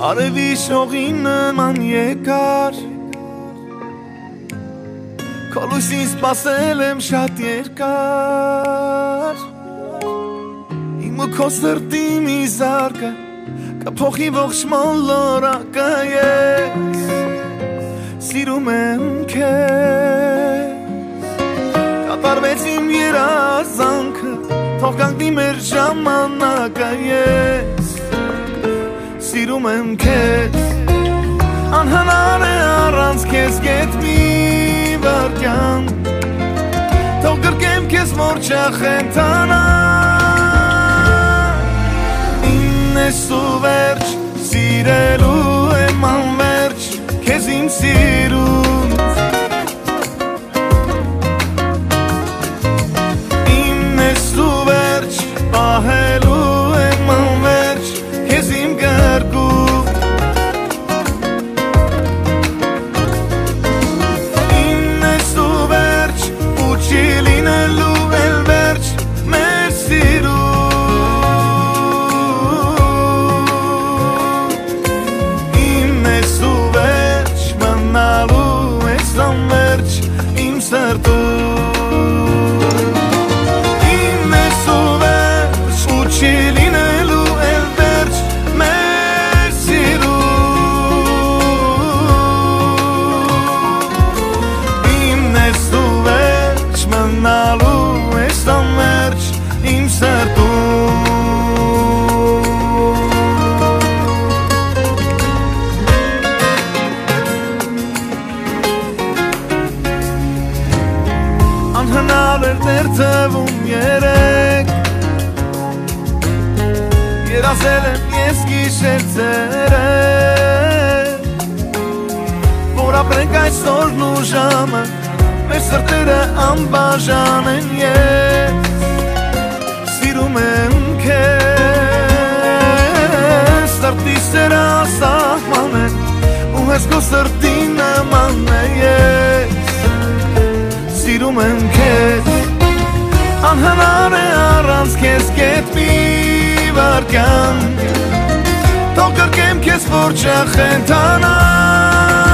Արևի շողին նման եկար Քո լույսին սպասել եմ շատ երկար Իմ ու քո սրտի մի զարկը Կփոխի ողջ մոլորակը ես Սիրում եմ քեզ Կատարվեց իմ երազանքը Թող կանգնի մեր ժամանակը ես Սիրում եմ քեզ Անհնար է առանց քեզ գետ մի վարկյան Թող գրկեմ քեզ մորջա խենթանա Ինն ես ու վերջ Սիրելու եմ անվերջ Քեզ իմ սիրուն Ինն ես ու վերջ Պահելու եմ անվերջ Քեզ իմ գարգում Ինն ես ու վերջ Ու չի լինելու էլ վերջ Մեր սիրում Ինն ես ու վերջ Մնալու ես անվերջ Իմ սրտում Ինն ես ու վերջ Ու չի լինելու էլ վերջ Մեր սիրում Ինն ես ու վերջ Մնալու ես անվերջ Իմ սրտում Անհնար էր դեր թվում երեք Երազել եմ ես գիշեր ցերեկ Որ ապրենք այսօրն ու ժամը Մեր սրտերը անբաժան են ես Սիրում եմ քեզ Սրտի սերը ասահման է Ու հես քո սրտի նման է ես Սիրում եմ քեզ Անհնար է առանց քեզ գետ մի վարկյան Թող գրկեմ քեզ որջա խենթանա